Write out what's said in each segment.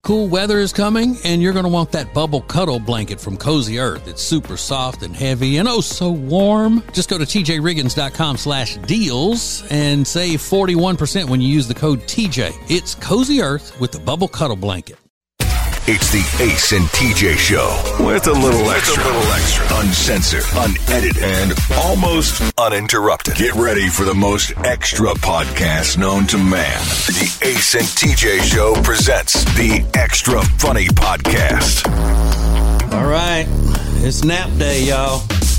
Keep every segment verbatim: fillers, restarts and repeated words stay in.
Cool weather is coming, and you're going to want that bubble cuddle blanket from Cozy Earth. It's super soft and heavy and oh so warm. Just go to tjriggins.com slash deals and save forty-one percent when you use the code T J. It's Cozy Earth with the bubble cuddle blanket. It's the Ace and T J Show with a little extra, a little extra, uncensored, unedited, and almost uninterrupted. Get ready for the most extra podcast known to man. The Ace and T J Show presents the Extra Funny Podcast. All right, it's nap day, y'all.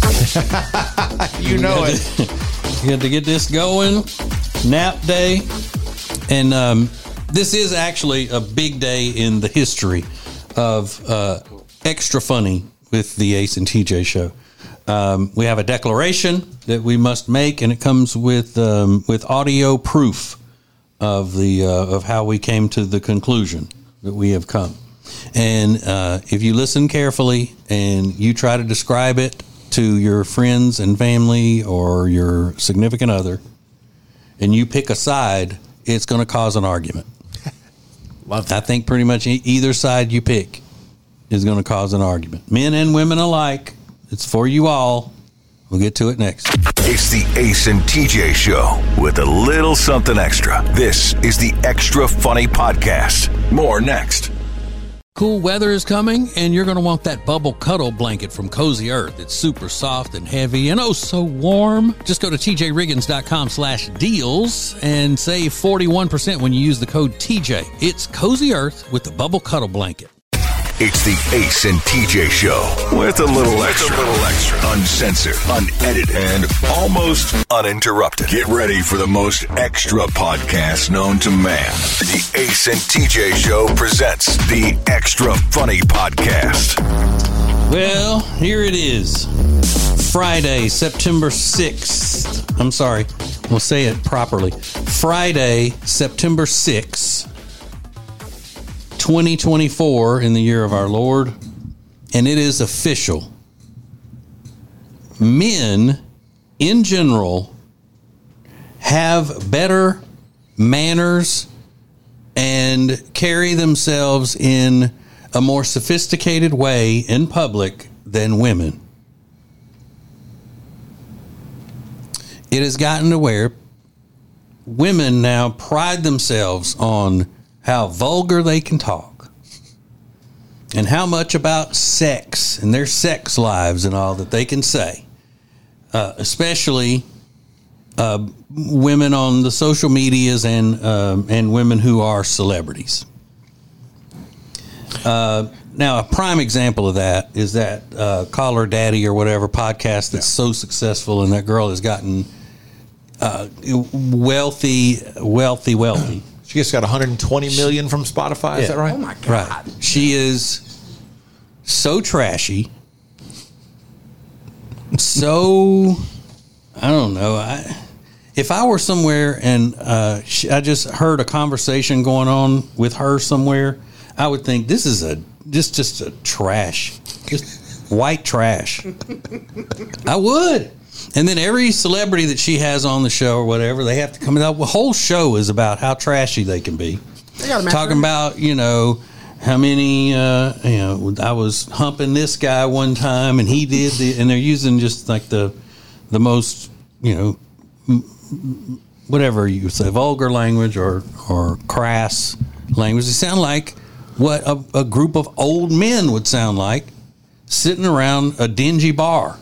You know it. You got to get this going. Nap day, and um. This is actually a big day in the history of uh, Extra Funny with the Ace and T J Show. Um, we have a declaration that we must make, and it comes with um, with audio proof of the uh, of how we came to the conclusion that we have come. And uh, if you listen carefully and you try to describe it to your friends and family or your significant other, and you pick a side, it's going to cause an argument. Love that. I think pretty much either side you pick is going to cause an argument. Men and women alike. It's for you all. We'll get to it next. It's the Ace and T J Show with a little something extra. This is the Extra Funny Podcast. More next. Cool weather is coming, and you're going to want that bubble cuddle blanket from Cozy Earth. It's super soft and heavy and oh so warm. Just go to tjriggins.com slash deals and save forty-one percent when you use the code T J. It's Cozy Earth with the bubble cuddle blanket. It's the Ace and T J Show with a little extra, a little extra, uncensored, unedited, and almost uninterrupted. Get ready for the most extra podcast known to man. The Ace and T J Show presents the Extra Funny Podcast. Well, here it is. Friday, September sixth. I'm sorry. We'll say it properly. Friday, September sixth. twenty twenty-four in the year of our Lord, and it is official. Men, in general, have better manners and carry themselves in a more sophisticated way in public than women. It has gotten to where women now pride themselves on how vulgar they can talk and how much about sex and their sex lives and all that they can say, uh, especially uh, women on the social medias and uh, and women who are celebrities. Uh, now, a prime example of that is that uh, Call Her Daddy or whatever podcast that's yeah. so successful, and that girl has gotten uh, wealthy, wealthy, wealthy. She just got one hundred twenty million from Spotify. Is Yeah. that right? Oh my God. Right. She is so trashy. So, I don't know. I, if I were somewhere and uh, she, I just heard a conversation going on with her somewhere, I would think this is a just just a trash, just white trash. I would. And then every celebrity that she has on the show or whatever, they have to come out. The whole show is about how trashy they can be. They got a Talking about, you know, how many, uh, you know, I was humping this guy one time and he did the, and they're using just like the, the most, you know, whatever you say, vulgar language or, or crass language. They sound like what a, a group of old men would sound like sitting around a dingy bar.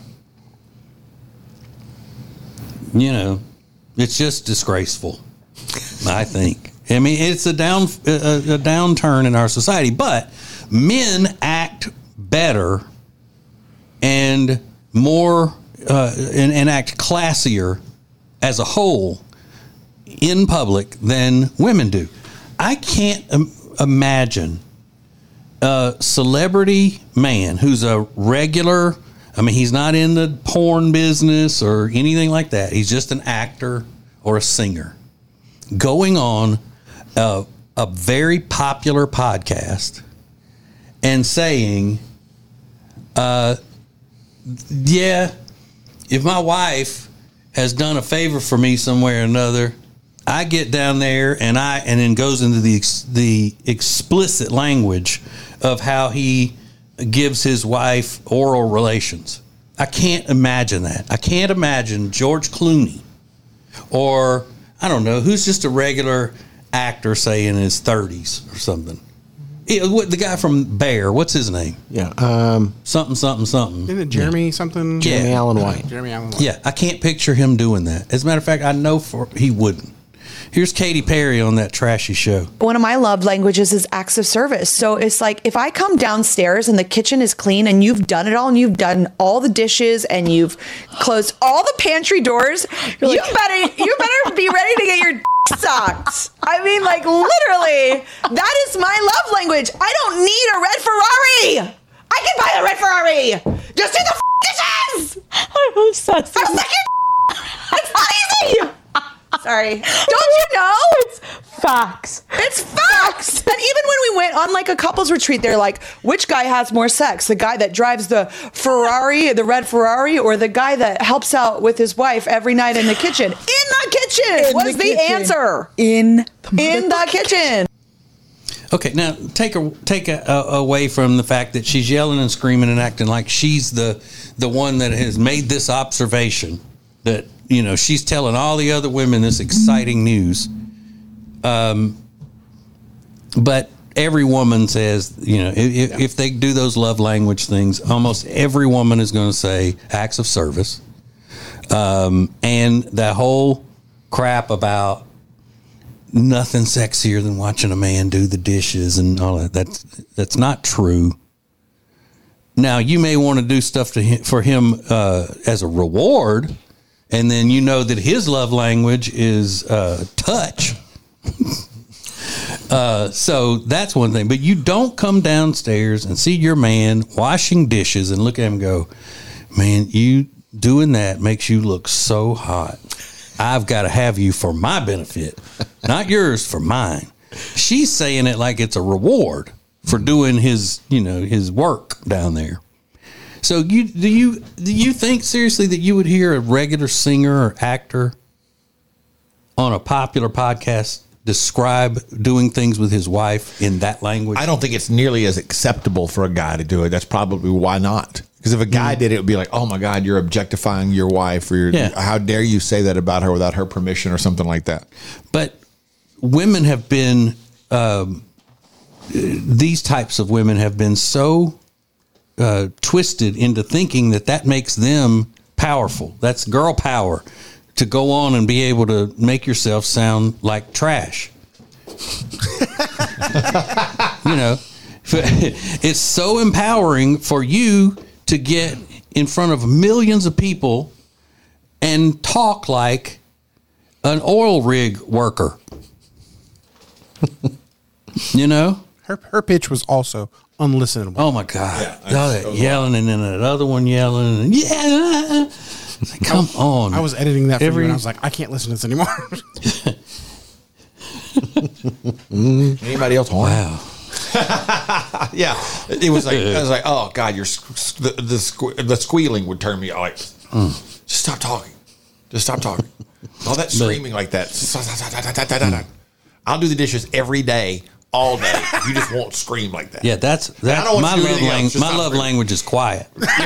You know, it's just disgraceful, I think. I mean, it's a down a, a downturn in our society, but men act better and more uh, and, and act classier as a whole in public than women do. I can't um, imagine a celebrity man who's a regular. I mean, he's not in the porn business or anything like that. He's just an actor or a singer going on a, a very popular podcast and saying, uh, yeah, if my wife has done a favor for me somewhere or another, I get down there and I and then goes into the ex, the explicit language of how he gives his wife oral relations. I can't imagine that. I can't imagine George Clooney or I don't know who's just a regular actor, say in his thirties or something. It, what, the guy from Bear, what's his name? Yeah, um, something, something, something. Isn't it Jeremy yeah. something? Jeremy yeah. Allen White. Jeremy Allen White. Yeah, I can't picture him doing that. As a matter of fact, I know for he wouldn't. Here's Katy Perry on that trashy show. One of my love languages is acts of service. So it's like if I come downstairs and the kitchen is clean and you've done it all and you've done all the dishes and you've closed all the pantry doors, you better you better be ready to get your sucked. I mean, like literally, that is my love language. I don't need a red Ferrari. I can buy a red Ferrari. Just do the f- dishes. I'm obsessed. I'm like, it's not easy. Sorry. Don't you know? It's facts. It's facts. And even when we went on like a couples retreat, they're like, which guy has more sex? The guy that drives the Ferrari, the red Ferrari, or the guy that helps out with his wife every night in the kitchen? In the kitchen In was the the, kitchen. answer. In the, In the kitchen. Okay, now take a, take a, a, away from the fact that she's yelling and screaming and acting like she's the the one that has made this observation that, you know, she's telling all the other women this exciting news. Um, but every woman says, you know, if, if they do those love language things, almost every woman is going to say acts of service. Um, and that whole crap about nothing sexier than watching a man do the dishes and all that. That's, that's not true. Now, you may want to do stuff to him, for him uh, as a reward. And then you know that his love language is uh, touch. uh, so that's one thing. But you don't come downstairs and see your man washing dishes and look at him and go, man, you doing that makes you look so hot. I've got to have you for my benefit, not yours, for mine. She's saying it like it's a reward for doing his, you know, his work down there. So you do you do you think seriously that you would hear a regular singer or actor on a popular podcast describe doing things with his wife in that language? I don't think it's nearly as acceptable for a guy to do it. That's probably why not. Because if a guy did it, it would be like, oh my God, you're objectifying your wife, or you're, Yeah. how dare you say that about her without her permission or something like that. But women have been, um, these types of women have been so uh, twisted into thinking that that makes them powerful. That's girl power, to go on and be able to make yourself sound like trash. You know, it's so empowering for you to get in front of millions of people and talk like an oil rig worker. You know? Her her pitch was also unlistenable. Oh my God. Yeah, All that so yelling and then that other one yelling and yeah. It's like, come on. I was editing that for Every- you and I was like, I can't listen to this anymore. Anybody else horny? Wow. Yeah, it was like I was like, oh God, you're sq- the the, sque- the squealing would turn me like, just stop talking, just stop talking. All that screaming like that. I'll do the dishes every day, all day. You just won't scream like that. Yeah, that's I that. don't want My you to do love anything else, language. just My stop love screaming. language is quiet.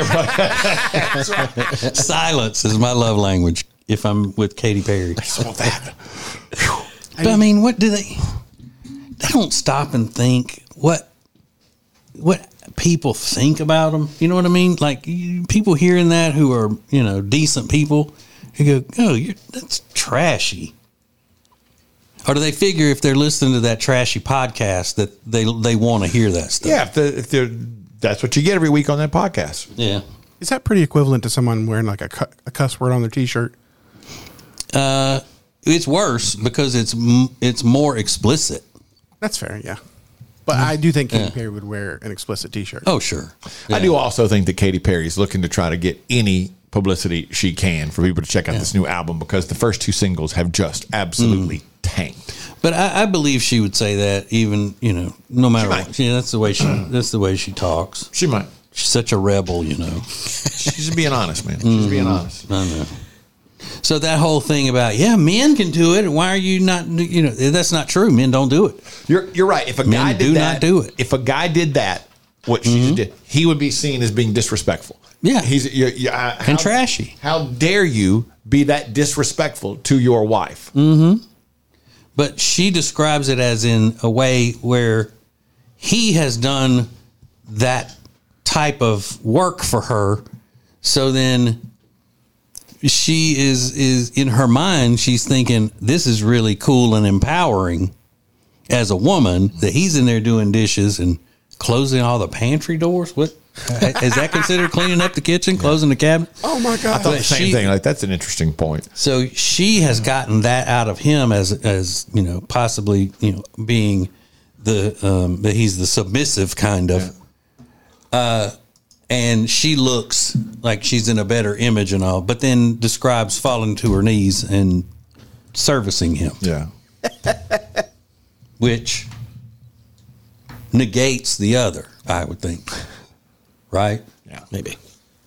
Silence is my love language. If I'm with Katy Perry, I just want that. but I mean, what do they? They don't stop and think what what people think about them. You know what I mean? Like you, people hearing that who are, you know, decent people, who go, "Oh, you're, that's trashy." Or do they figure if they're listening to that trashy podcast that they they want to hear that stuff? Yeah, if, the, if they're, that's what you get every week on that podcast. Yeah. Is that pretty equivalent to someone wearing like a, cu- a cuss word on their t-shirt? Uh, it's worse because it's m- it's more explicit. That's fair, yeah. But I do think Katy Perry would wear an explicit t-shirt. Oh, sure. I do also think that Katy Perry is looking to try to get any publicity she can for people to check out this new album, because the first two singles have just absolutely tanked. But I, I believe she would say that even, you know, no matter might. what. Yeah, that's the way she that's the way she talks. She might. She's such a rebel, you know. She's being honest, man. She's being honest. I know. So that whole thing about, yeah, men can do it. Why are you not, you know, that's not true. Men don't do it. You're you're right. If a Men guy did do that, not do it. If a guy did that, what she Mm-hmm. just did, he would be seen as being disrespectful. Yeah. He's you you uh, And trashy. How dare you be that disrespectful to your wife? Mm-hmm. But she describes it as in a way where he has done that type of work for her. So then she is, is in her mind, she's thinking, this is really cool and empowering as a woman that he's in there doing dishes and closing all the pantry doors. What is that considered cleaning up the kitchen, closing the cabinet? Oh my I God. thought But the same she- thing. Like that's an interesting point. So she has gotten that out of him as, as you know, possibly, you know, being the, um, that he's the submissive kind of, uh, and she looks like she's in a better image and all, but then describes falling to her knees and servicing him, Yeah. which negates the other, I would think. Right? Yeah. Maybe.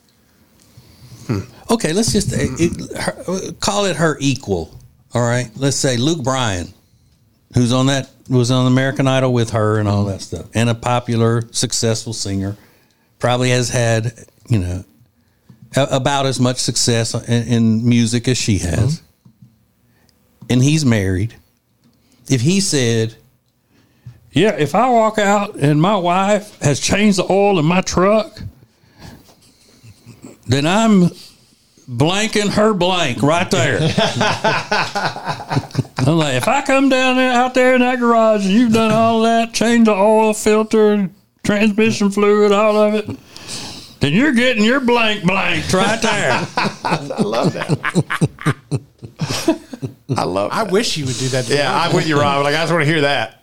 Okay, let's just uh, it, her, call it her equal. All right, let's say Luke Bryan, who's on that was on American Idol with her and all that stuff, and a popular, successful singer, probably has had you know a, about as much success in, in music as she has, and he's married. If he said, "Yeah, if I walk out and my wife has changed the oil in my truck, then I'm blanking her blank right there." I'm like, if I come down there out there in that garage and you've done all that, changed the oil filter, transmission fluid, all of it, then you're getting your blank blanked right there. I love that. I love. I wish he would do that. to Yeah, me. I'm with you, Rob. Like I just want to hear that.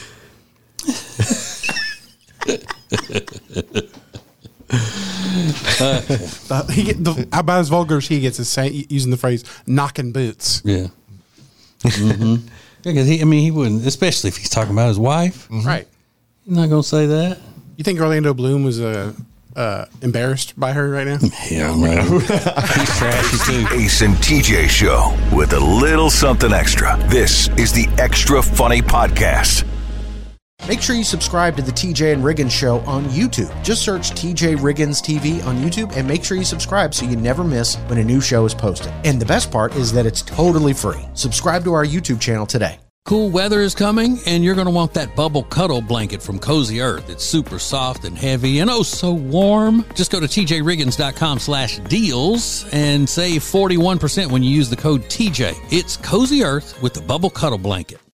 Uh, he get, the, about as vulgar as he gets is saying, using the phrase "knocking boots." Yeah. Mm-hmm. Because he, I mean, he wouldn't, especially if he's talking about his wife. Right. He's not going to say that. You think Orlando Bloom was uh, uh, embarrassed by her right now? Hell no. He's trashy too. Ace and T J Show with a little something extra. This is the Extra Funny Podcast. Make sure you subscribe to the T J and Riggins Show on YouTube. Just search T J Riggins T V on YouTube and make sure you subscribe so you never miss when a new show is posted. And the best part is that it's totally free. Subscribe to our YouTube channel today. Cool weather is coming, and you're going to want that bubble cuddle blanket from Cozy Earth. It's super soft and heavy and oh so warm. Just go to T J Riggins dot com slash deals and save forty-one percent when you use the code T J. It's Cozy Earth with the bubble cuddle blanket.